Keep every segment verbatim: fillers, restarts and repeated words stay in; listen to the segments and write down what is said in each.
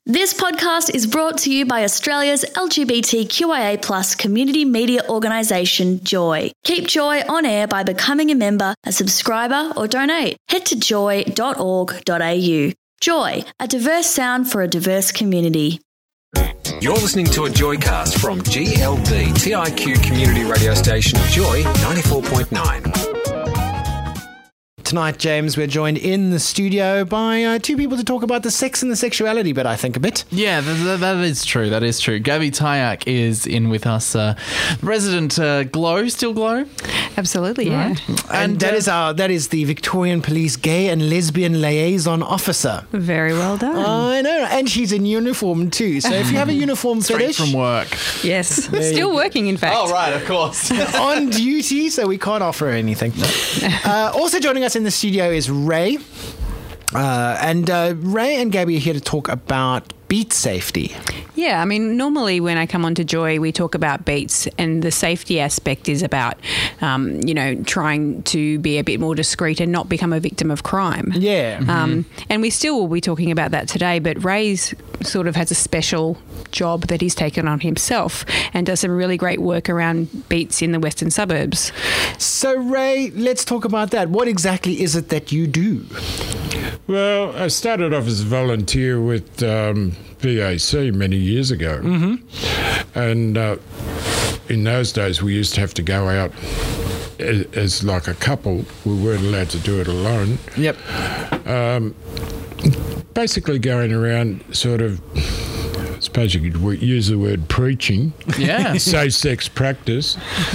This podcast is brought to you by Australia's L G B T Q I A plus community media organisation, Joy. Keep Joy on air by becoming a member, a subscriber or donate. Head to joy dot org dot a u. Joy, a diverse sound for a diverse community. You're listening to a Joycast from G L D T I Q community radio station Joy ninety-four point nine. Tonight, James, we're joined in the studio by uh, two people to talk about the sex and the sexuality bit, I think, a bit. Yeah, th- th- that is true. That is true. Gabby Tyack is in with us. Uh, resident uh, Glow, still Glow? Absolutely, yeah. Right. And, And that uh, is our that is the Victorian Police Gay and Lesbian Liaison Officer. Very well done. I know, and she's in uniform too. So if you have a uniform straight fetish, from work. yes. Still working, in fact. Oh, right, of course. on duty, so we can't offer her anything. Uh, also joining us in the studio is Ray. Uh, and uh, Ray and Gabby are here to talk about beat safety. Yeah, I mean, normally when I come onto Joy, we talk about beats, and the safety aspect is about, um, you know, trying to be a bit more discreet and not become a victim of crime. Yeah. Mm-hmm. Um, and we still will be talking about that today, but Ray's sort of has a special job that he's taken on himself and does some really great work around beats in the western suburbs. So, Ray, let's talk about that. What exactly is it that you do? Well, I started off as a volunteer with um, B A C many years ago. Mm-hmm. And uh, in those days, we used to have to go out as, as like a couple. We weren't allowed to do it alone. Yep. Um, basically going around sort of, I suppose you could use the word preaching. Yeah. Safe sex practice.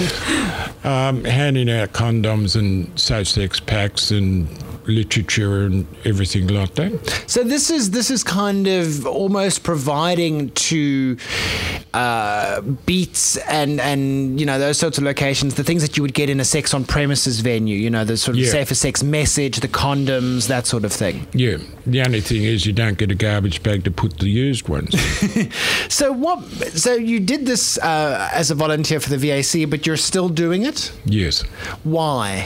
um, handing out condoms and safe sex packs and literature and everything like that. So this is this is kind of almost providing to uh, beats and and you know those sorts of locations the things that you would get in a sex on premises venue. You know, the sort of Yeah. safer sex message, the condoms, that sort of thing. Yeah. The only thing is you don't get a garbage bag to put the used ones. So what? So you did this uh, as a volunteer for the V A C, but you're still doing it? Yes. Why?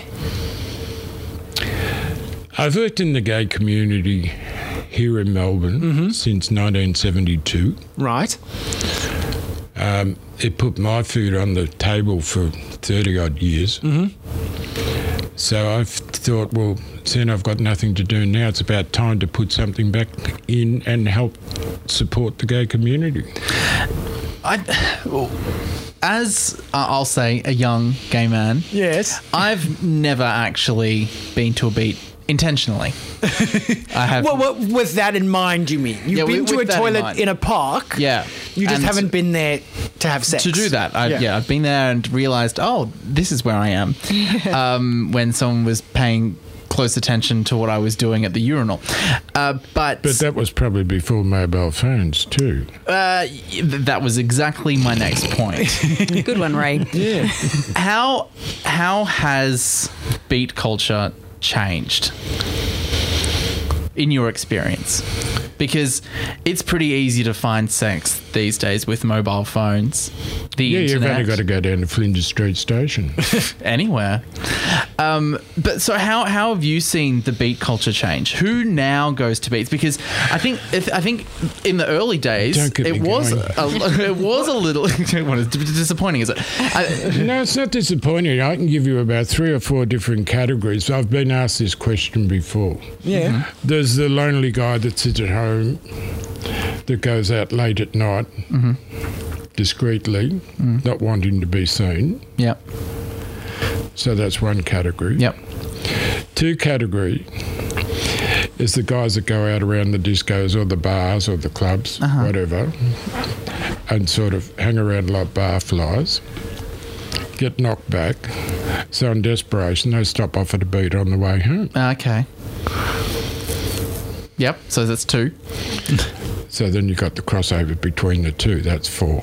I've worked in the gay community here in Melbourne mm-hmm. since nineteen seventy-two. Right. Um, it put my food on the table for thirty odd years. Mm-hmm. So I've thought, well, seeing I've got nothing to do now, it's about time to put something back in and help support the gay community. I, as uh, I'll say, a young gay man, Yes. I've never actually been to a beat intentionally. I have. Well, well, with that in mind, you mean? You've Yeah, been with- to a with that in toilet mind. in, a park. Yeah. You just And haven't been there to have sex. To do that, I, yeah. yeah, I've been there and realised, oh, this is where I am. um, when someone was paying close attention to what I was doing at the urinal. Uh, but But that was probably before mobile phones too. uh, th- that was exactly my next point. Good one, Ray. Yeah. How how has beat culture changed in your experience? Because it's pretty easy to find sex these days with mobile phones, the Yeah, internet. you've only got to go down to Flinders Street Station. Anywhere. Um, but so how how have you seen the beat culture change? Who now goes to beats? Because I think I think in the early days Don't get it me was going. a, it was a little what is disappointing, is it? I, No, it's not disappointing. I can give you about three or four different categories. I've been asked this question before. Yeah. Mm-hmm. There's the lonely guy that sits at home that goes out late at night, mm-hmm. discreetly, mm. not wanting to be seen. Yep. So that's one category. Yep. Two category is the guys that go out around the discos or the bars or the clubs, Uh-huh. whatever, and sort of hang around like barflies, get knocked back. So in desperation, they stop off at a beat on the way home. Okay. Yep. So that's two. So then you got the crossover between the two. That's four.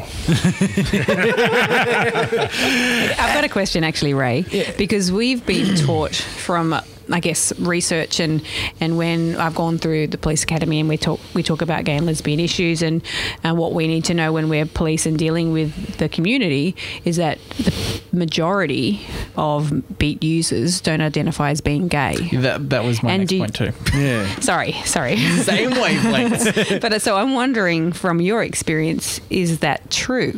I've got a question actually, Ray, because we've been taught from I guess, research and, and when I've gone through the police academy and we talk we talk about gay and lesbian issues and uh, what we need to know when we're police and dealing with the community is that the majority of beat users don't identify as being gay. That that was my And next do you- point too. Yeah. Sorry, sorry. Same wavelengths. But uh, so I'm wondering, from your experience, is that true?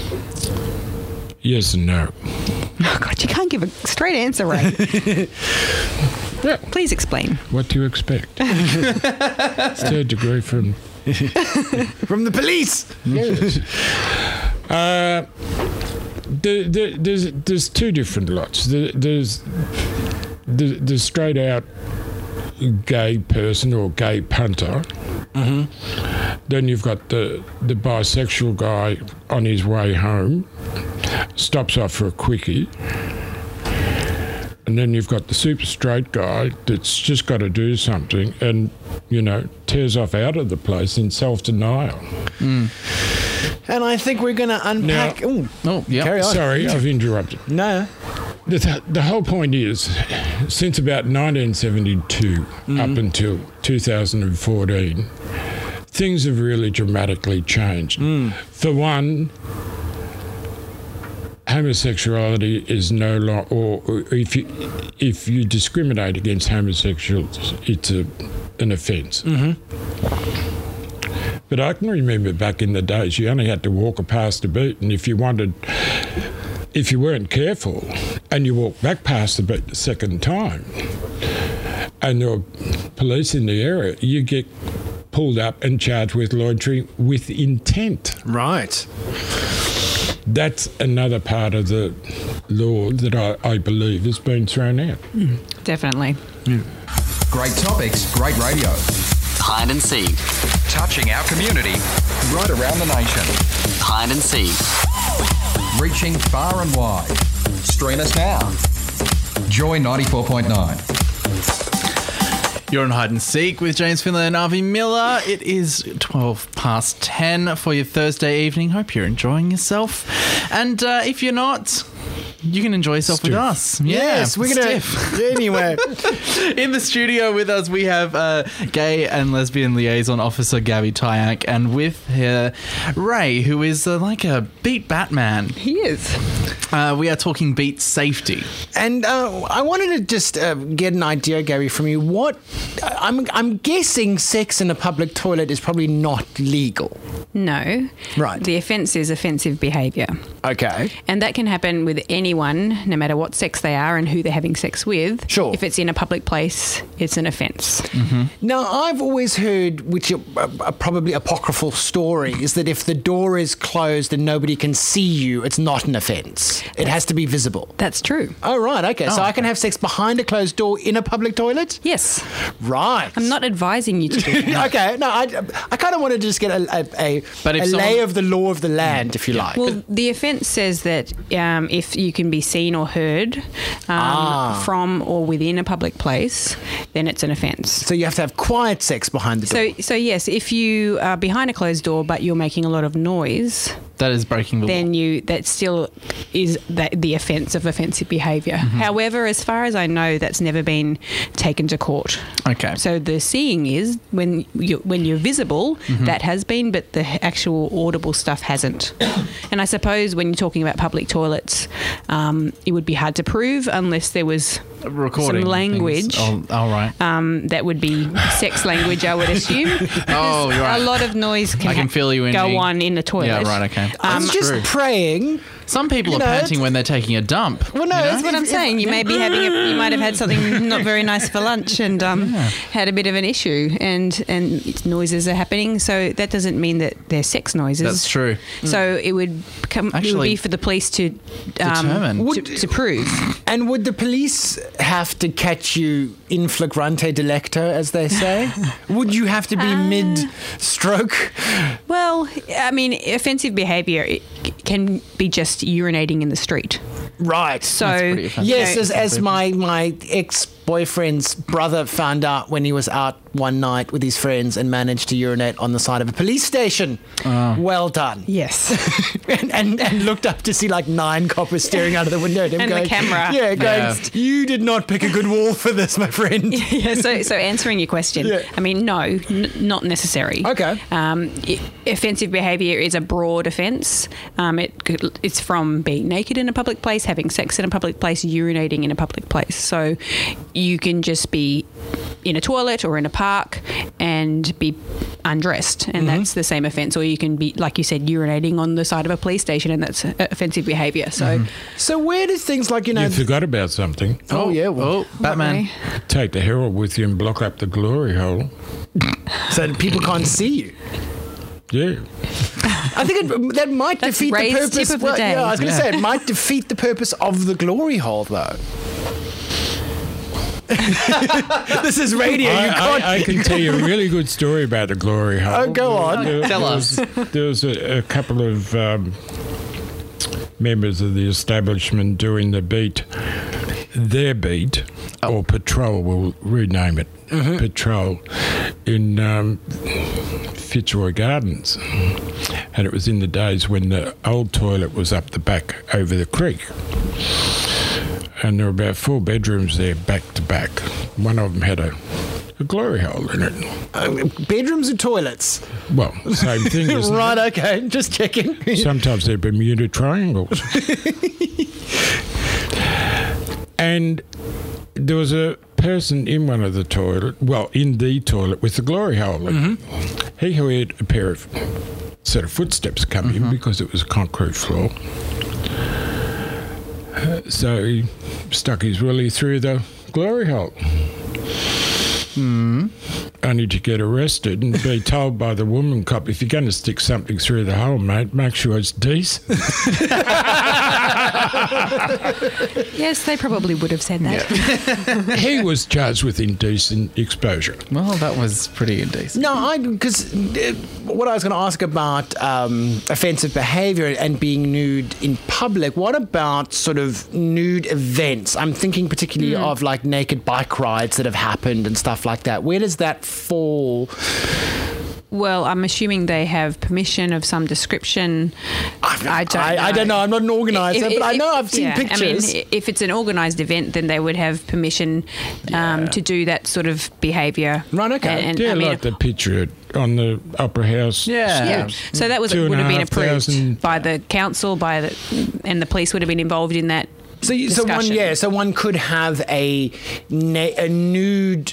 Yes and no. Oh God, you can't give a straight answer, Ray. Yeah. Please explain. What do you expect? Third degree from. From the police. Yes. Uh, the, the, there's there's two different lots. The, there's the the straight out gay person or gay punter. Mm-hmm. Then you've got the the bisexual guy on his way home, stops off for a quickie. And then you've got the super straight guy that's just got to do something and, you know, tears off out of the place in self-denial. And I think we're going to unpack. Now- Ooh, Oh, yeah. carry on. Sorry, I've interrupted. No. The, th- the whole point is, since about nineteen seventy-two up until two thousand fourteen, things have really dramatically changed. For one, homosexuality is no longer, or, or if you if you discriminate against homosexuals, it's a, an offence. But I can remember back in the days, you only had to walk past a beat, and if you wanted, if you weren't careful, and you walked back past the beat the second time, and there were police in the area, you get pulled up and charged with loitering with intent. Right. That's another part of the law that I, I believe has been thrown out. Definitely. Great topics, great radio. Hide and Seek. Touching our community right around the nation. Hide and Seek. Reaching far and wide. Stream us now. Joy ninety-four point nine. You're on Hide and Seek with James Finlay and Avi Miller. It is twelve past ten for your Thursday evening. Hope you're enjoying yourself. And uh, if you're not, you can enjoy yourself with Stiff. us. Yes, Yeah, we're going stiff. to. Anyway. In the studio with us, we have uh, gay and lesbian liaison officer Gabby Tyack, and with her Ray, who is uh, like a beat Batman. He is. Uh, we are talking beat safety. And uh, I wanted to just uh, get an idea, Gary, from you. What I'm, I'm guessing sex in a public toilet is probably not legal. No. Right. The offence is offensive behaviour. Okay. And that can happen with anyone, no matter what sex they are and who they're having sex with. Sure. If it's in a public place, it's an offence. Now, I've always heard, which are uh, probably apocryphal stories, that if the door is closed and nobody can see you, it's not an offence. It has to be visible. That's true. Oh, right. Okay. so I can have sex behind a closed door in a public toilet? Yes. Right. I'm not advising you to do that. Okay. No, I, I kind of want to just get a, a, a, But if a someone- lay of the law of the land, if you like. Well, the offence says that um, if you can be seen or heard um, Ah. from or within a public place, then it's an offence. so you have to have quiet sex behind the door. So, so yes, if you are behind a closed door but you're making a lot of noise, That is breaking the law. then you that still is the, the offence of offensive behaviour. However, as far as I know, that's never been taken to court. Okay. So the seeing is when you when you're visible, that has been, but the actual audible stuff hasn't. And I suppose when you're talking about public toilets, um, it would be hard to prove unless there was Recording some language. things. Oh, all right. Um, that would be sex language, I would assume. Oh, you're right. A lot of noise can I can ha- feel you in go me. on in the toilet. Yeah, right, okay. I'm That's just true. praying. Some people you are know, panting it's- when they're taking a dump. Well, no, you know? That's what I'm saying. You may be having, a, you might have had something not very nice for lunch and um, had a bit of an issue, and and it's noises are happening. So that doesn't mean that they're sex noises. That's true. So it would come. it would Actually, be for the police to determine. um, to, to prove. And would the police have to catch you in flagrante delicto, as they say? Would you have to be mid-stroke? Well, I mean, offensive behaviour it can be just urinating in the street. Right. So pretty offensive. Yes, you know, as, as my, my ex-boyfriend's brother found out when he was out one night with his friends and managed to urinate on the side of a police station. Oh. Well done. Yes. and, and and looked up to see like nine coppers staring out of the window at him And the going, camera. Yeah, going, Yeah. you did not pick a good wall for this, my friend. Yeah, so, so answering your question, Yeah. I mean, no, n- not necessary. Okay. Um, i offensive behaviour is a broad offence. Um, it could, it's from being naked in a public place, having sex in a public place, urinating in a public place. So you can just be in a toilet or in a park and be undressed, and Mm-hmm. that's the same offence. Or you can be, like you said, urinating on the side of a police station, and that's uh, offensive behaviour. So Mm-hmm. So where do things like, you know... You forgot about something. oh, yeah. Well, Oh, Batman. Take the herald with you and block up the glory hole. so that people can't see you. Yeah. I think it, that might That's defeat the Ray's purpose. tip of the well, day. Yeah, I was going to Yeah. say it might defeat the purpose of the glory hole, though. This is radio. I, you can't. I, I can tell you a really good story about the glory hole. Oh, go on. There, Tell there us. Was, there was a, a couple of um, members of the establishment doing the beat, their beat, or patrol, we'll rename it, patrol, in um, Fitzroy Gardens. And it was in the days when the old toilet was up the back over the creek. And there were about four bedrooms there back to back. One of them had a, a glory hole in it. Uh, bedrooms and toilets. Well, same thing, isn't Right, okay. Just checking. it? Sometimes they're Bermuda triangles. And there was a person in one of the toilet, well, in the toilet with the glory hole in it. He heard a pair of sort of footsteps come in because it was a concrete floor. Uh, so he stuck his willy through the glory hole. Hmm. Only to get arrested and be told by the woman cop, if you're going to stick something through the hole, mate, make sure it's decent. yes, they probably would have said that. He was charged with indecent exposure. Well, that was pretty indecent. No, I because uh, what I was going to ask about um, offensive behaviour and being nude in public. What about sort of nude events? I'm thinking particularly of like naked bike rides that have happened and stuff like that. Where does that fall? Well, I'm assuming they have permission of some description. I don't. I, know. I don't know. I'm not an organiser, If- but I if- know I've seen yeah, pictures. I mean, if it's an organised event, then they would have permission um, to do that sort of behaviour. Right, okay. And, and, Yeah, I mean, like the picture on the Opera House. Yeah. yeah. So that was Two and would a have been half approved thousand- by the council, by the, and the police would have been involved in that. So, you, so one, discussion. yeah, so one could have a na- a nude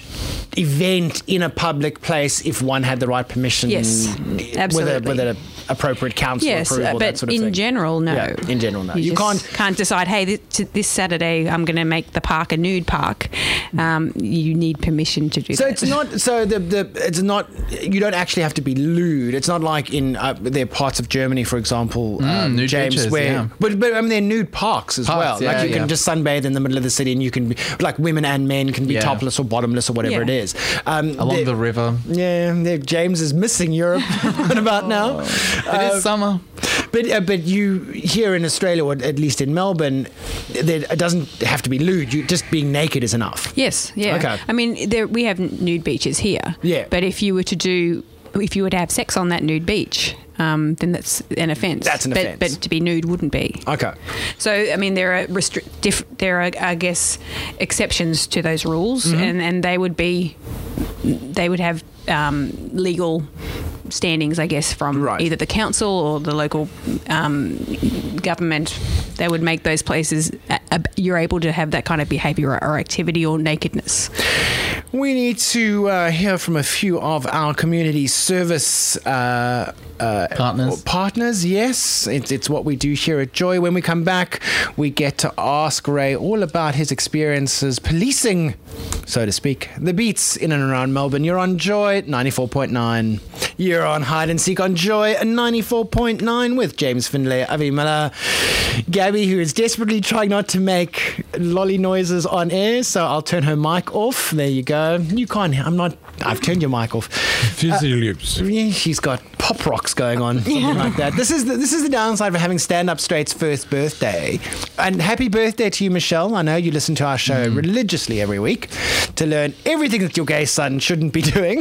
event in a public place if one had the right permission. Yes, with a absolutely. with an appropriate council Yes, approval, uh, that but sort of in thing. general, no. Yeah, in general, no. You, You just can't- can't decide. Hey, this, this Saturday I'm going to make the park a nude park. Um, you need permission to do So that. it's not. So the the it's not. You don't actually have to be lewd. It's not like in uh, there are parts of Germany, for example, um, nude James, beaches, where yeah. but but I mean they're nude parks as Parks, well. yeah, like you yeah. can just sunbathe in the middle of the city, and you can be like women and men can be Yeah. topless or bottomless or whatever Yeah. it is. Um, Along there- the river. Yeah, there- James is missing Europe. What about now? It is summer. But uh, but you here in Australia, or at least in Melbourne, there, it doesn't have to be lewd. You just being naked is enough. Yes, yeah. Okay. I mean, there, we have nude beaches here. Yeah. But if you were to do, if you were to have sex on that nude beach, um, then that's an offence. That's an but, offence. But to be nude wouldn't be. Okay. So, I mean, there are restri- diff- there are, I guess, exceptions to those rules, Mm-hmm. and, and they would be, they would have um, legal standings, I guess, from Right. either the council or the local um, government. They would make those places, uh, uh, you're able to have that kind of behaviour or, or activity or nakedness. We need to uh, hear from a few of our community service uh, uh, Partners. Partners, yes. It's, it's what we do here at Joy. When we come back, we get to ask Ray all about his experiences policing, so to speak, the beats in and around Melbourne. You're on Joy ninety-four point nine. You're on Hide and Seek on Joy ninety-four point nine with James Findlay, Avi Miller, Gabby, who is desperately trying not to make lolly noises on air, so I'll turn her mic off. There you go. You can't. I'm not. I've turned your mic off. Fizzy lips. Yeah, she's got pop rocks going on, something like that. This is the, this is the downside of having Stand Up Straight's first birthday. And happy birthday to you, Michelle. I know you listen to our show mm. religiously every week to learn everything that your gay son shouldn't be doing.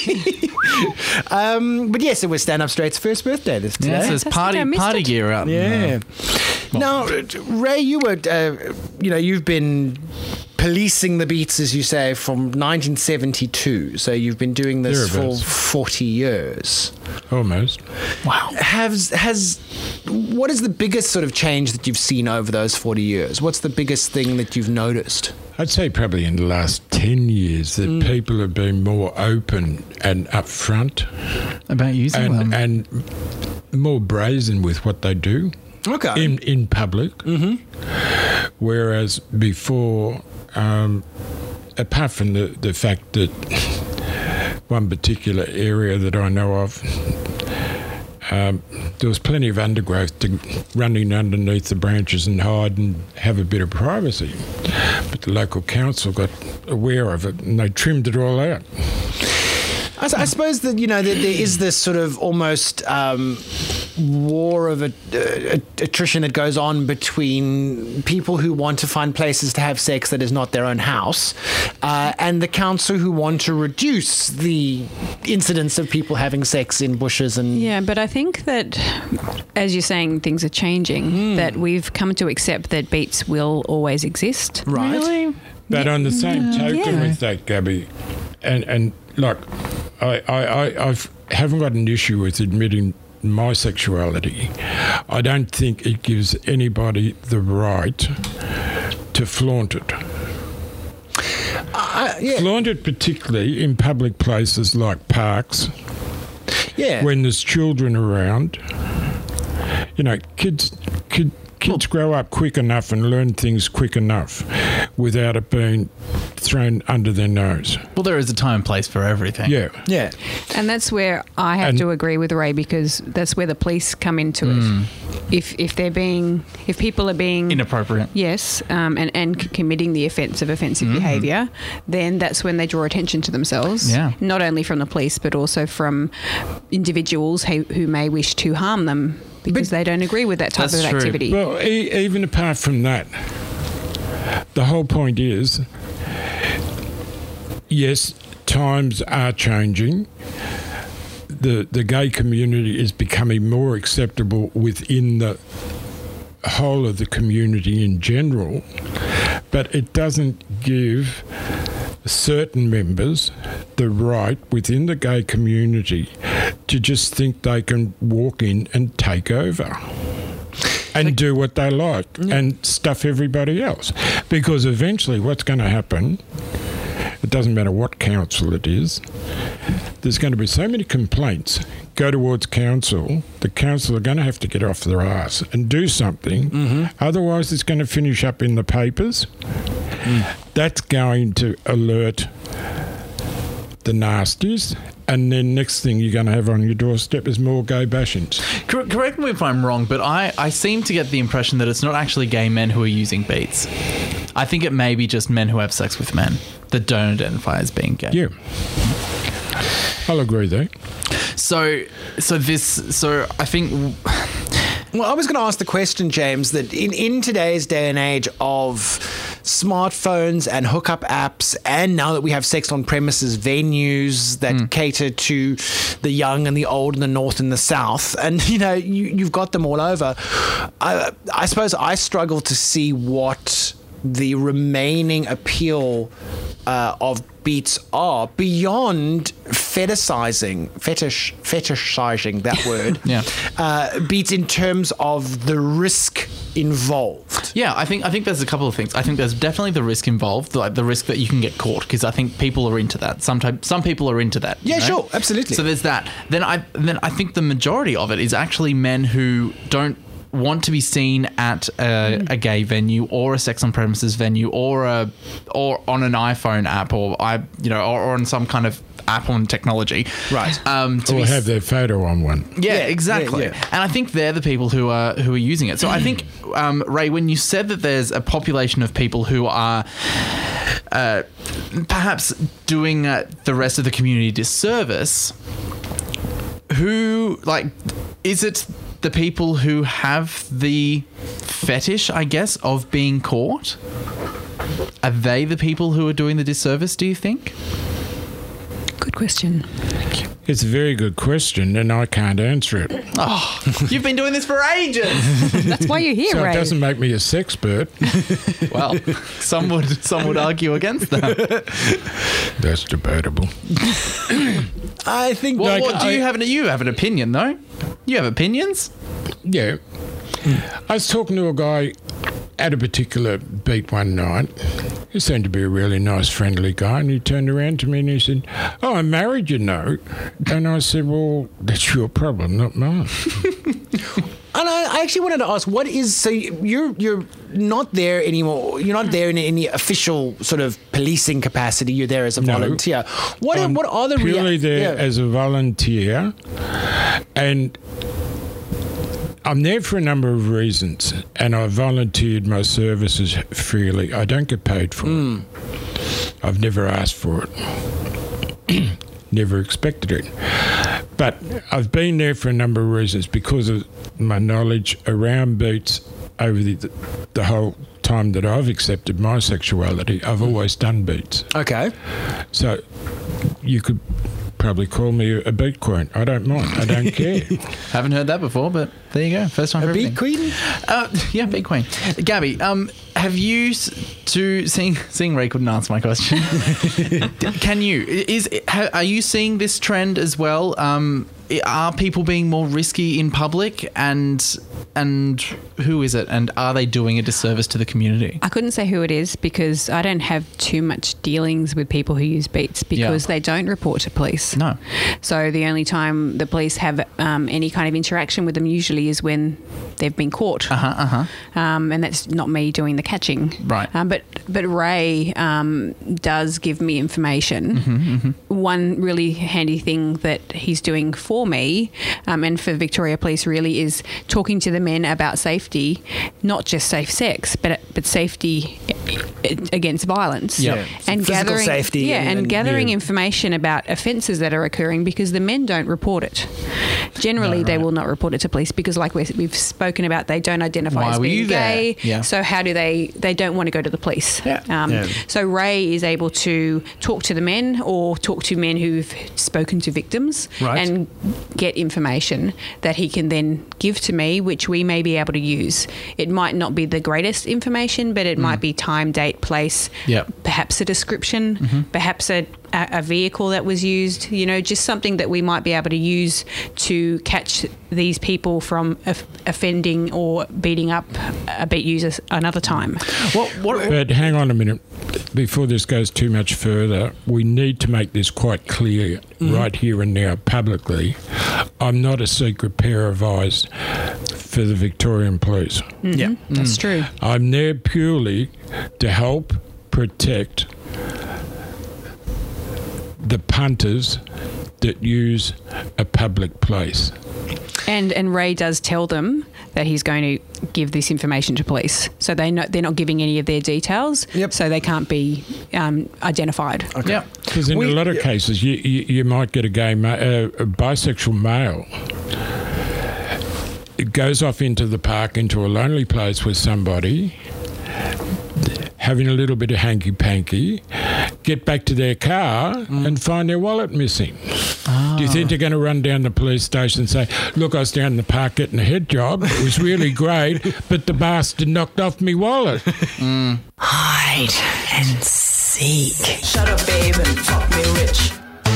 um, but yes, it was Stand Up Straight's first birthday this today. Yeah, so it's party party it. gear up. Yeah. Well, now, Ray, you were, uh, you know, you've been policing the beats, as you say, from nineteen seventy-two. So you've been doing this for forty years. Almost. Wow. Has has what is the biggest sort of change that you've seen over those forty years? What's the biggest thing that you've noticed? I'd say probably in the last ten years that mm. people have been more open and upfront about using and, them, and more brazen with what they do. Okay. In in public. Mm-hmm. Whereas before, um, apart from the, the fact that one particular area that I know of, um, there was plenty of undergrowth to running underneath the branches and hide and have a bit of privacy. But the local council got aware of it and they trimmed it all out. I, I suppose that, you know, that there is this sort of almost um, war of a, uh, attrition that goes on between people who want to find places to have sex that is not their own house uh, and the council who want to reduce the incidence of people having sex in bushes. And yeah, but I think that, as you're saying, things are changing, mm. that we've come to accept that beats will always exist. Right. Really? But yeah. on the same token yeah. with that, Gabby, and, and like, I, I, I I've, haven't got an issue with admitting my sexuality. I don't think it gives anybody the right to flaunt it. Uh, yeah. Flaunt it particularly in public places like parks. Yeah. When there's children around. You know, kids... kids Kids grow up quick enough and learn things quick enough without it being thrown under their nose. Well, there is a time and place for everything. Yeah. Yeah. And that's where I have and to agree with Ray, because that's where the police come into mm. it. If if they're being, if people are being... inappropriate. Yes, um, and, and c- committing the offence of offensive mm. behaviour, then that's when they draw attention to themselves. Yeah. Not only from the police, but also from individuals who, who may wish to harm them because but they don't agree with that type of true. activity. Well, e- even apart from that, the whole point is, yes, times are changing. The the gay community is becoming more acceptable within the whole of the community in general, but it doesn't give certain members the right within the gay community to just think they can walk in and take over and do what they like yeah. and stuff everybody else. Because eventually what's going to happen, it doesn't matter what council it is, there's going to be so many complaints go towards council, the council are going to have to get off their arse and do something. Mm-hmm. Otherwise it's going to finish up in the papers. Mm. That's going to alert the nasties, and then next thing you're going to have on your doorstep is more gay bashings. Cor- correct me if I'm wrong, but I, I seem to get the impression that it's not actually gay men who are using beats. I think it may be just men who have sex with men that don't identify as being gay. Yeah. I'll agree there. So, so this, so I think... Well, I was going to ask the question, James, that in, in today's day and age of smartphones and hookup apps, and now that we have sex on premises venues that mm. cater to the young and the old and the north and the south, and you know you, you've got them all over. I, I suppose I struggle to see what the remaining appeal uh, of beats are beyond fetishizing, fetish, fetishizing that word. yeah, uh, beats in terms of the risk involved. Yeah, I think I think there's a couple of things. I think there's definitely the risk involved, like the risk that you can get caught, because I think people are into that. Sometimes some people are into that. Yeah, you know? sure, absolutely. So there's that. Then I then I think the majority of it is actually men who don't want to be seen at a, a gay venue or a sex on premises venue or a or on an iPhone app or I you know or, or on some kind of app on technology, right? Um, to or be, have their photo on one. Yeah, yeah exactly. Yeah, yeah. And I think they're the people who are who are using it. So I think um, Ray, when you said that there's a population of people who are uh, perhaps doing uh, the rest of the community disservice. Who who, like, is it the people who have the fetish, I guess, of being caught? Are they the people who are doing the disservice, do you think? Good question. It's a very good question, and I can't answer it. Oh, you've been doing this for ages. That's why you're here, So Ray. it doesn't make me a sexpert. Well, some would some would argue against that. That's debatable. I think. Well, Like, what, do you I- have an you have an opinion though? You have opinions? Yeah. I was talking to a guy at a particular beat one night. He seemed to be a really nice, friendly guy, and he turned around to me and he said, "Oh, I'm married, you know." And I said, "Well, that's your problem, not mine." And I, I actually wanted to ask, what is so you're you're not there anymore? You're not there in any official sort of policing capacity. You're there as a No. volunteer. What are, I'm what are the rea- purely there yeah. as a volunteer, and I'm there for a number of reasons, and I volunteered my services freely. I don't get paid for Mm. it. I've never asked for it. Never expected it. But I've been there for a number of reasons because of my knowledge around beats over the, the whole time that I've accepted my sexuality. I've always done beats. Okay. So you could probably call me a beat queen. I don't mind. I don't care. Haven't heard that before, but there you go. First time for A beat everything. queen? Uh, yeah, beat queen. Gabby, um, have you s- to seeing seeing Ray couldn't answer my question? Can you is ha, are you seeing this trend as well? Um, are people being more risky in public, and and who is it, and are they doing a disservice to the community? I couldn't say who it is because I don't have too much dealings with people who use beats because Yeah. they don't report to police. No. So the only time the police have um, any kind of interaction with them usually is when they've been caught. Uh huh. Uh huh. Um, and that's not me doing the catching. Right. Um, but but Ray um, does give me information. Mm-hmm, One really handy thing that he's doing for me um, and for Victoria Police really is talking to the men about safety, not just safe sex, but but safety against violence. Yeah. And Physical gathering safety Yeah, and- and, and- gathering yeah. information about offences that are occurring because the men don't report it. Generally, No, they right. will not report it to police because, like we've, we've spoken about, they don't identify Why as were being you there? gay. Yeah. So how do they? They don't want to go to the police. Yeah. Um, Yeah. So Ray is able to talk to the men or talk to men who've spoken to victims Right. and get information that he can then give to me, which we may be able to use. It might not be the greatest information, but it might be time, date, place, Yep. perhaps a description, perhaps a, a, a vehicle that was used, you know, just something that we might be able to use to catch these people from off- offending or beating up a beat user another time. What? What? But hang on a minute. Before this goes too much further, we need to make this quite clear right here and now publicly. I'm not a secret pair of eyes for the Victorian Police. Yeah. That's true. I'm there purely to help protect the punters that use a public place. And and Ray does tell them that he's going to give this information to police, so they know they're not giving any of their details, Yep. so they can't be um, identified. Yeah. Because in We- a lot of cases, you, you, you might get a gay, ma- uh, a bisexual male. It goes off into the park, into a lonely place with somebody, having a little bit of hanky-panky, get back to their car and find their wallet missing. Do you think they're going to run down the police station and say, "Look, I was down in the park getting a head job. It was really great, but the bastard knocked off me wallet"? Hide and seek. Shut up, babe, and fuck me rich.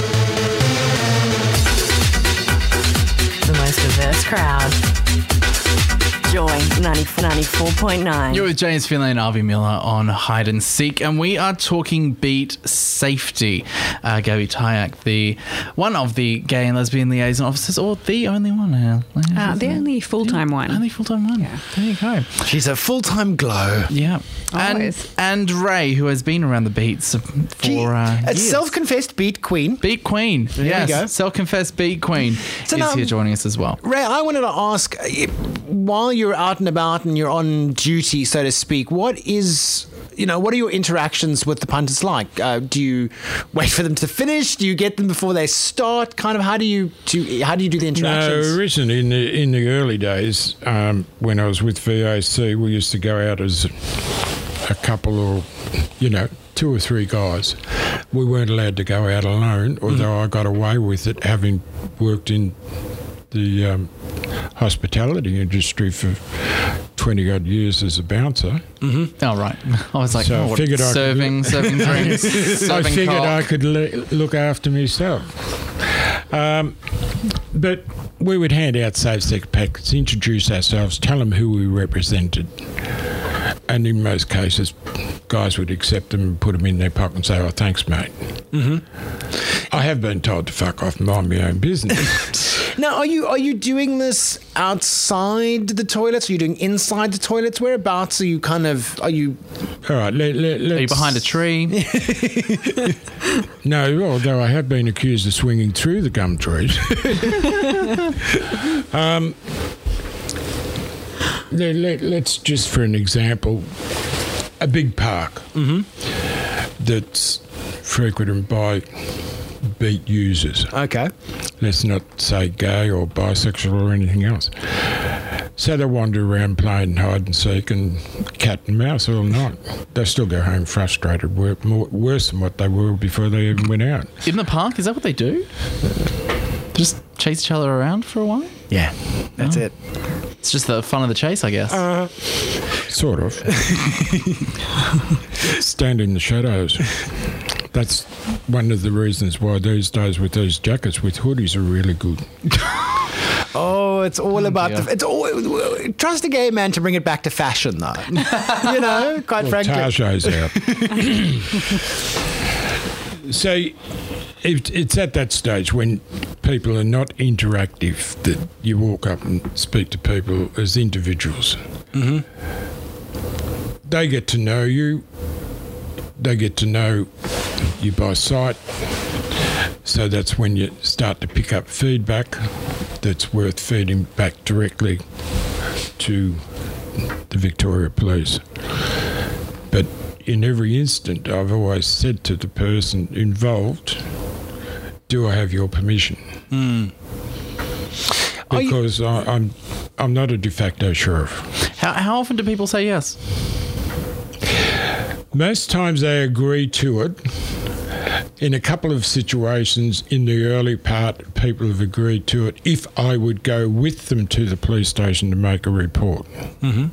The most diverse crowd. Joy ninety-four point nine. You're with James Finlay and Avi Miller on Hide and Seek, and we are talking beat safety. Uh, Gabby Tyack, the one of the gay and lesbian liaison officers, or the only one. Uh, Uh, the only full-time one. Only full-time one. There you go. She's a full-time glow. Yeah. And, Always. and Ray, who has been around the beats for Gee, uh, a years. self-confessed beat queen. Beat Queen. you yes. go. Self-confessed Beat Queen So is now- here joining us as well. Ray, I wanted to ask, uh, while you're out and about and you're on duty, so to speak, what is you know, what are your interactions with the punters like? Uh, do you wait for them to finish? Do you get them before they start? Kind of how do you do? How do you do the interactions? No, originally in the in the early days, um, when I was with V A C, we used to go out as a couple or, you know, two or three guys. We weren't allowed to go out alone, although mm. I got away with it, having worked in the um, hospitality industry for twenty odd years as a bouncer. Mm-hmm. Oh, right. I was like, so oh, I what, figured serving, I could, serving drinks. I serving figured cock. I could le- look after myself. Um, but we would hand out safe sex packets, introduce ourselves, tell them who we represented. And in most cases, guys would accept them and put them in their pocket and say, oh, thanks, mate. Mm-hmm. I have been told to fuck off and mind my own business. Now, are you are you doing this outside the toilets? Are you doing inside the toilets? Whereabouts are you kind of, are you... All right, let, let, let's... Are you behind a tree? No, although I have been accused of swinging through the gum trees. um... Let, let, let's just, for an example, a big park mm-hmm. that's frequented by beat users. Okay. Let's not say gay or bisexual or anything else. So they wander around playing hide and seek and cat and mouse all night. They still go home frustrated, more, worse than what they were before they even went out. In the park? Is that what they do? Just chase each other around for a while? Yeah, that's oh. it. It's just the fun of the chase, I guess. Uh, sort of. Stand in the shadows. That's one of the reasons why these days with these jackets with hoodies are really good. Oh, it's all about yeah. the... It's all, trust a gay man to bring it back to fashion, though. You know, quite well, frankly. Tarjay's out. So... It, it's at that stage when people are not interactive that you walk up and speak to people as individuals. Mm-hmm. They get to know you. They get to know you by sight. So that's when you start to pick up feedback that's worth feeding back directly to the Victoria Police. But in every instant, I've always said to the person involved, do I have your permission? Mm. Because I, I'm I'm not a de facto sheriff. How, how often do people say yes? Most times they agree to it. In a couple of situations in the early part, people have agreed to it if I would go with them to the police station to make a report. Mm-hmm.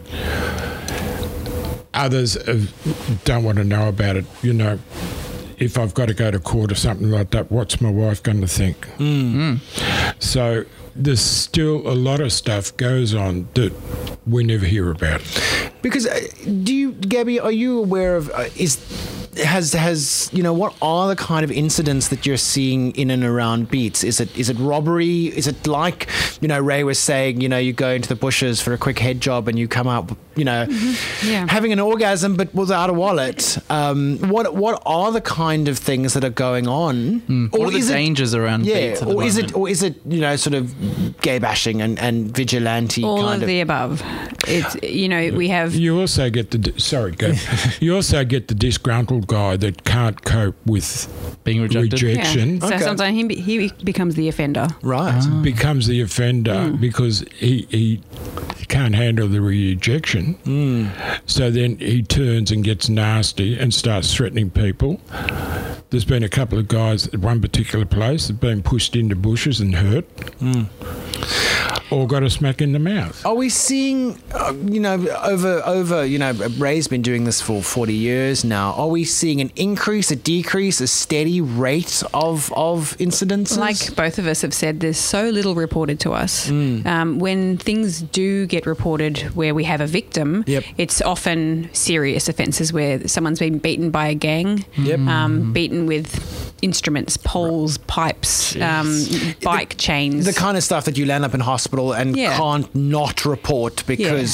Others have, don't want to know about it, you know. If I've got to go to court or something like that, what's my wife going to think? Mm. So there's still a lot of stuff goes on that we never hear about. Because uh, do you, Gabby, are you aware of, uh, is... Has has you know, what are the kind of incidents that you're seeing in and around beats? Is it is it robbery? Is it like, you know, Ray was saying, you know, you go into the bushes for a quick head job and you come out, you know, mm-hmm. yeah. having an orgasm but without a wallet? Um, what what are the kind of things that are going on? Mm. What or are the is dangers it, around yeah, beats? At the or is moment? it or is it you know, sort of gay bashing and, and vigilante all kind of, of the above? It's, you know, we have. You also get the sorry, go. You also get the disgruntled guy that can't cope with being rejected. rejection. Yeah. So okay. sometimes he, he becomes the offender. Right. Ah. Becomes the offender mm. because he, he can't handle the rejection. Mm. So then he turns and gets nasty and starts threatening people. There's been a couple of guys at one particular place that have been pushed into bushes and hurt. Mm. Or got a smack in the mouth. Are we seeing, uh, you know, over, over, you know, Ray's been doing this for forty years now. Are we seeing an increase, a decrease, a steady rate of, of incidences? Like both of us have said, there's so little reported to us. Mm. Um, when things do get reported where we have a victim, yep. it's often serious offences where someone's been beaten by a gang, yep. um, beaten with instruments, poles, pipes, um, bike the, chains. The kind of stuff that you land up in hospital and yeah. can't not report because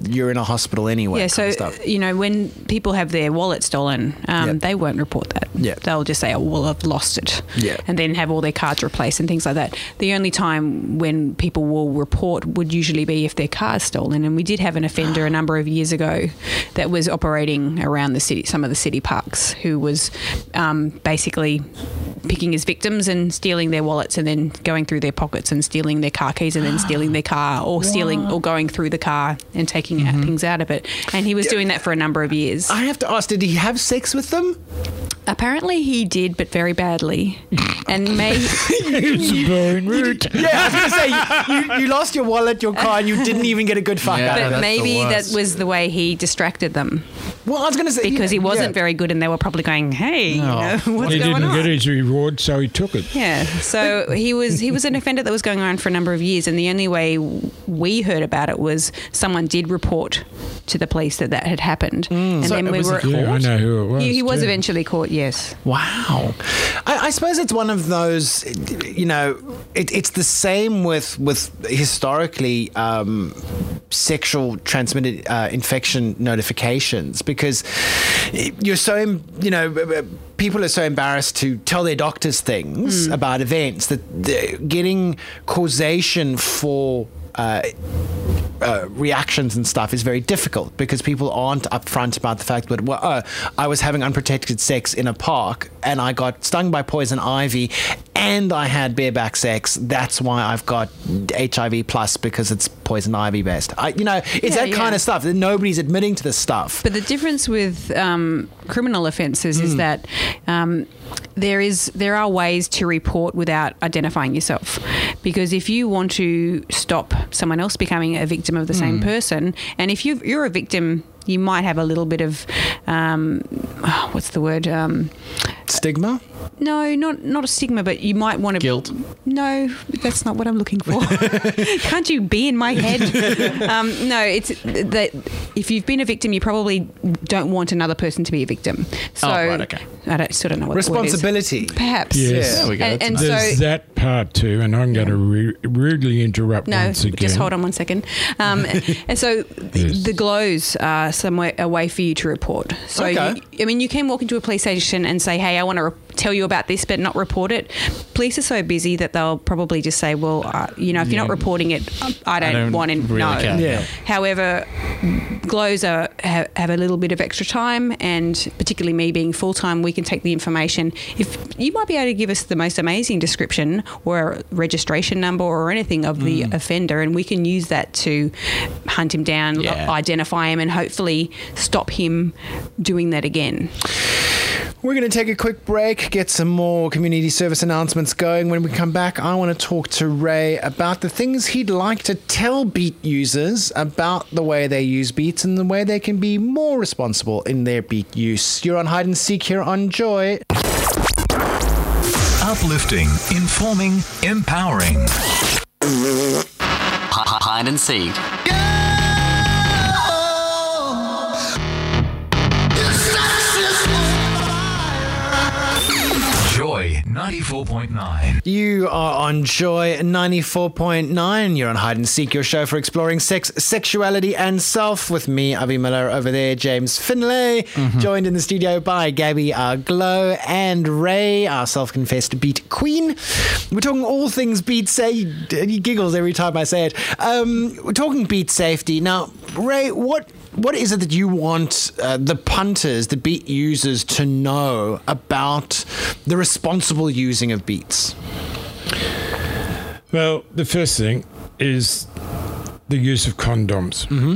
you're in a hospital anyway. Yeah, kind so, of stuff. you know, when people have their wallet stolen, um, Yep. they won't report that. Yep. They'll just say, oh, well, I've lost it. Yeah. And then have all their cards replaced and things like that. The only time when people will report would usually be if their car's stolen. And we did have an offender a number of years ago that was operating around the city, some of the city parks, who was um, basically picking his victims and stealing their wallets and then going through their pockets and stealing their car keys and then stealing their car or stealing or going through the car and taking Mm-hmm. out things out of it. And he was doing that for a number of years. I have to ask, did he have sex with them? Apparently he did, but very badly. And may Very rude. Yeah, I was going to say, you, you, you lost your wallet, your car, and you didn't even get a good fuck Yeah. out of but it. that's the maybe that worst. was the way he distracted them Well, I was going to say... because he yeah, wasn't yeah. very good and they were probably going, hey, you No. know, what's He going didn't on? get his reward, so he took it. Yeah, so he was he was an offender that was going on for a number of years, and the only way we heard about it was someone did report to the police that that had happened, and So then it we was were. a Yeah, I know who it was. He, he was too. eventually caught. Yes. Wow. I, I suppose it's one of those, you know, it, it's the same with, with historically um, sexual transmitted uh, infection notifications, because you're so, em- you know, people are so embarrassed to tell their doctors things about events that they're getting causation for uh, uh, reactions and stuff is very difficult because people aren't upfront about the fact that, well, oh, I was having unprotected sex in a park and I got stung by poison ivy and I had bareback sex. That's why I've got H I V plus because it's poison ivy based. I, you know, it's Yeah, that kind yeah. of stuff that nobody's admitting to this stuff. But the difference with um, criminal offences is that um, there is there are ways to report without identifying yourself, because if you want to stop someone else becoming a victim of the same person, and if you you're a victim, you might have a little bit of um, oh, what's the word? Um, Stigma? no, not not a stigma, but you might want to Guilt. No, that's not what I'm looking for. Can't you be in my head? um, no, it's that if you've been a victim, you probably don't want another person to be a victim. So Oh, right, okay. I don't sort of know what the word is. Responsibility. Perhaps. Yes. There we go. And, That's and nice. There's so. that part too, and I'm going to re- rudely interrupt No, once again. just hold on one second. Um, and so Yes. the glows are somewhere a way for you to report. So Okay. you, I mean, you can walk into a police station and say, "Hey, I want to re- tell you about this," but not report it. Police are so busy that they'll probably just say, "Well, uh, you know, if you're not Yeah. reporting it, I don't, don't want to really know." care. Yeah. However, glows are have, have a little bit of extra time, and particularly me being full time, we can take the information. If you might be able to give us the most amazing description or a registration number or anything of the offender, and we can use that to hunt him down, Yeah. identify him, and hopefully stop him doing that again. We're going to take a quick break, get some more community service announcements going. When we come back, I want to talk to Ray about the things he'd like to tell Beat users about the way they use Beats and the way they can be more responsible in their Beat use. You're on Hide and Seek here on Joy. Uplifting, informing, empowering. Hide and seek. Joy ninety-four point nine. You are on Joy ninety-four point nine. You're on Hide and Seek, your show for exploring sex, sexuality, and self. With me, Avi Miller, over there, James Finlay, joined in the studio by Gabby, our glow, and Ray, our self-confessed beat queen. We're talking all things beat safety. He giggles every time I say it. Um, we're talking beat safety. Now, Ray, what... What is it that you want uh, the punters, the beat users, to know about the responsible using of beats? Well, the first thing is the use of condoms. Mm-hmm.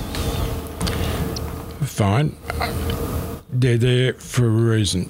Fine. They're there for a reason.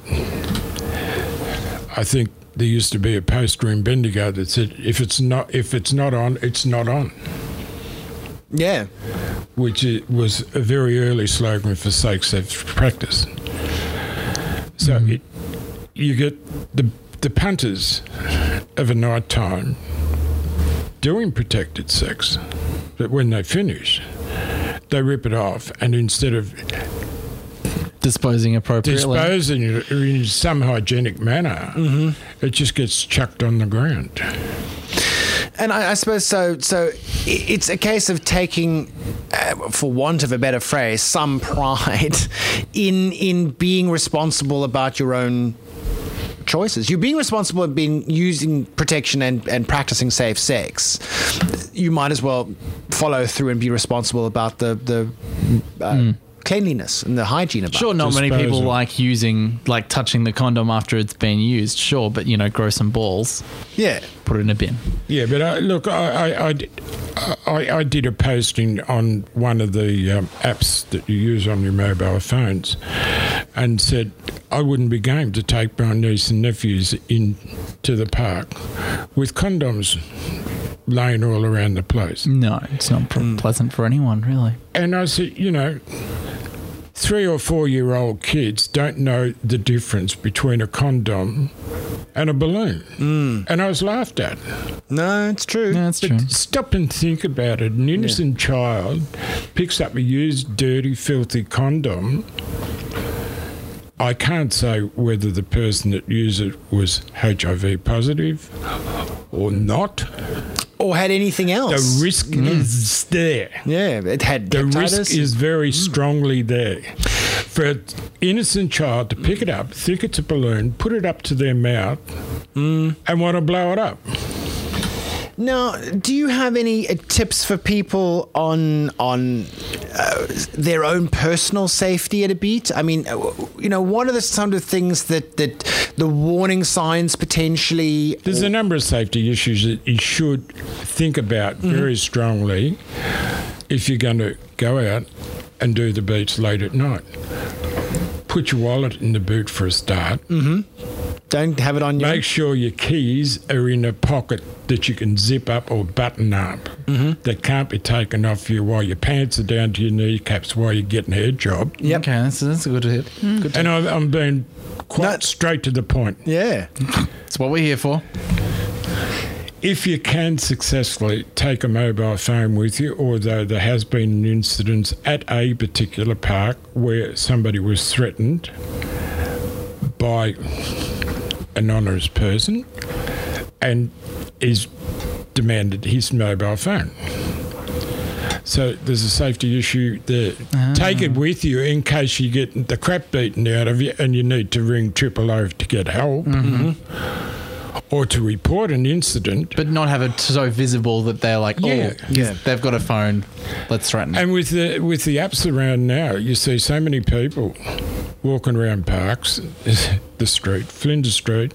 I think there used to be a poster in Bendigo that said, if it's not if it's not on, it's not on. Yeah. Which it was a very early slogan for safe sex practice. So it, you get the the punters of a night time doing protected sex, but when they finish, they rip it off, and instead of Disposing appropriately. disposing it in some hygienic manner, it just gets chucked on the ground. And I, I suppose so. So it's a case of taking, uh, for want of a better phrase, some pride in in being responsible about your own choices. You're being responsible of being using protection and, and practicing safe sex. You might as well follow through and be responsible about the the uh, mm. cleanliness and the hygiene about Sure, it. not many people Disposal. like using, like touching the condom after it's been used. Sure, but you know, grow some balls. Yeah. Put it in a bin. Yeah, but uh, look, I, I, I, I, I did a posting on one of the um, apps that you use on your mobile phones and said I wouldn't be game to take my niece and nephews in to the park with condoms laying all around the place. No, it's not pr- pleasant for anyone, really. And I said, you know, three or four year old kids don't know the difference between a condom and a balloon. Mm. And I was laughed at. No, it's true. Yeah, that's But true. stop and think about it. An innocent yeah. child picks up a used, dirty, filthy condom. I can't say whether the person that used it was H I V positive or not. Or had anything else. The risk mm. is there. Yeah, it had The hepatitis. risk is very strongly there. For an innocent child to pick it up, think it's a balloon, put it up to their mouth, mm. and want to blow it up. Now, do you have any uh, tips for people on on uh, their own personal safety at a beat? I mean, uh, you know, what are the some of the things that, that the warning signs potentially? There's a number of safety issues that you should think about mm-hmm. very strongly if you're going to go out and do the beats late at night. Put your wallet in the boot for a start. Mm-hmm. Don't have it on you. Make sure your keys are in a pocket that you can zip up or button up. Mm-hmm. That can't be taken off you while your pants are down to your kneecaps while you're getting a head job. Yep. Okay, that's, that's a good hit. Mm. Good and I'm, I'm being quite no. straight to the point. Yeah. That's what we're here for. If you can successfully take a mobile phone with you, although there has been an incident at a particular park where somebody was threatened by an honest person and is demanded his mobile phone. So there's a safety issue there. Ah. Take it with you in case you get the crap beaten out of you and you need to ring triple O to get help. Mm-hmm. Or to report an incident. But not have it so visible that they're like, yeah. oh, yeah. they've got a phone, let's threaten it. And with the, with the apps around now, you see so many people walking around parks, the street, Flinders Street,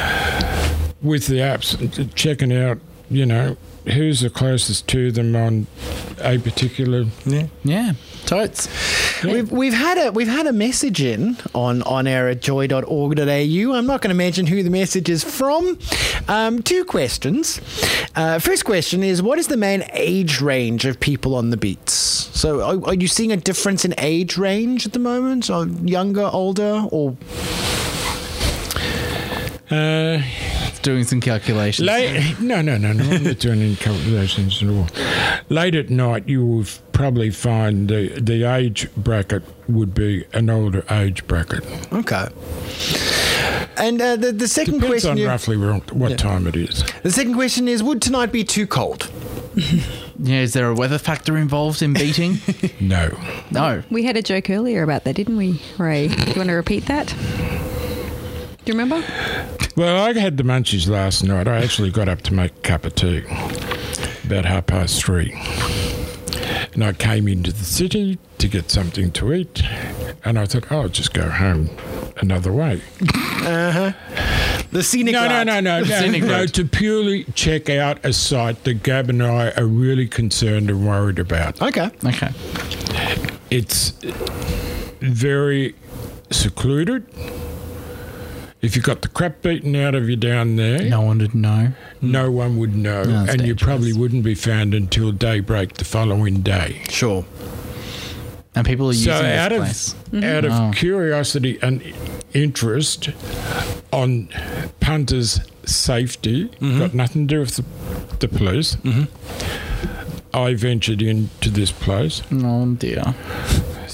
with the apps, checking out, you know, who's the closest to them on a particular... Yeah, yeah. Totes. Yeah. We've we've had a we've had a message in on, on air at joy dot org dot a u. I'm not going to mention who the message is from. Um, two questions. Uh, first question is, what is the main age range of people on the beats? So are, are you seeing a difference in age range at the moment? Or younger, older, or... Uh... Doing some calculations. Late, no, no, no, no. I'm not doing any calculations at all. Late at night, you will probably find the the age bracket would be an older age bracket. Okay. And uh, the the second Depends question on you, roughly what yeah. time it is. The second question is: would tonight be too cold? Yeah, is there a weather factor involved in beating? No. No. We had a joke earlier about that, didn't we, Ray? Do you want to repeat that? Do you remember? Well, I had the munchies last night. I actually got up to make a cup of tea about half past three. And I came into the city to get something to eat. And I thought, oh, I'll just go home another way. Uh-huh. The scenic No, route. no, no, no. no, scenic no route. To purely check out a site that Gab and I are really concerned and worried about. Okay. Okay. It's very secluded. If you got the crap beaten out of you down there, no one would know. No one would know, No, and dangerous. you probably wouldn't be found until daybreak the following day. Sure. And people are So using out this of place. Mm-hmm. out of Oh. curiosity and interest on punters' safety, Mm-hmm. got nothing to do with the, the police. Mm-hmm. I ventured into this place. Oh dear.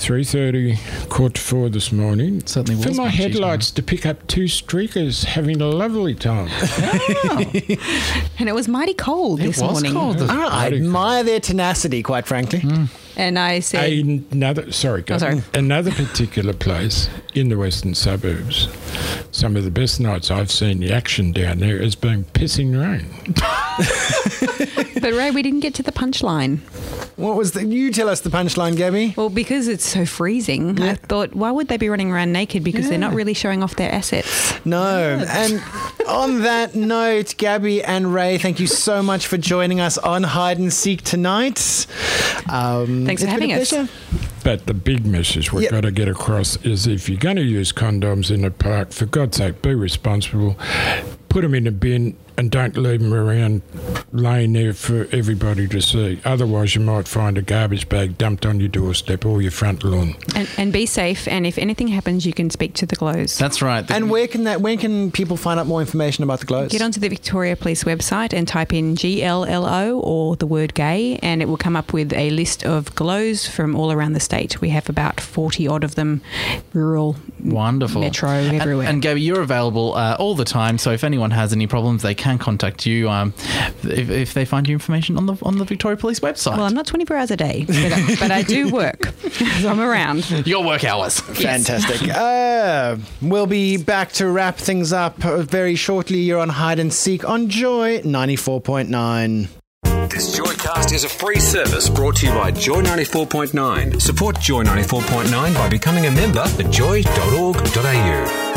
three thirty, quarter to four this morning. Certainly was for my munchy headlights to pick up two streakers having a lovely time. And it was mighty cold It this was morning. cold. this- I admire their tenacity, quite frankly. And I said, Another, sorry, Oh, sorry. another particular place in the western suburbs. Some of the best nights I've seen the action down there has been pissing rain. but Ray, we didn't get to the punchline. What was the? You tell us the punchline, Gabby. Well, because it's so freezing, I thought, why would they be running around naked? Because they're not really showing off their assets. No. And on that note, Gabby and Ray, thank you so much for joining us on Hide and Seek tonight. Um, Thanks for it's been having a us. pleasure. But the big message we've Yep. got to get across is if you're going to use condoms in a park, for God's sake, be responsible. Put them in a bin and don't leave them around laying there for everybody to see. Otherwise, you might find a garbage bag dumped on your doorstep or your front lawn. And, and be safe. And if anything happens, you can speak to the Glows. That's right. The- And where can that? Where can people find out more information about the Glows? Get onto the Victoria Police website and type in G L L O or the word gay, and it will come up with a list of glows from all around the state. We have about forty odd of them, rural, Wonderful. metro, And- everywhere. And, Gabby, you're available uh, all the time. So if anyone has any problems, they can contact you um, if, if they find your information on the on the Victoria Police website. well, I'm not twenty-four hours a day, but, I- but I do work. So I'm around. Your work hours. Fantastic. Uh, we'll be back to wrap things up uh, very shortly. You're on Hide and Seek on Joy ninety-four point nine. This Joycast is a free service brought to you by Joy ninety-four point nine. Support Joy ninety-four point nine by becoming a member at joy dot org dot a u.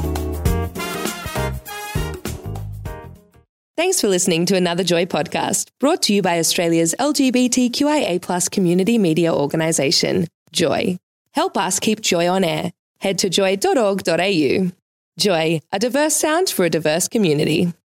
Thanks for listening to another Joy podcast, brought to you by Australia's L G B T Q I A plus community media organisation, Joy. Help us keep Joy on air. Head to joy dot org dot a u. Joy, a diverse sound for a diverse community.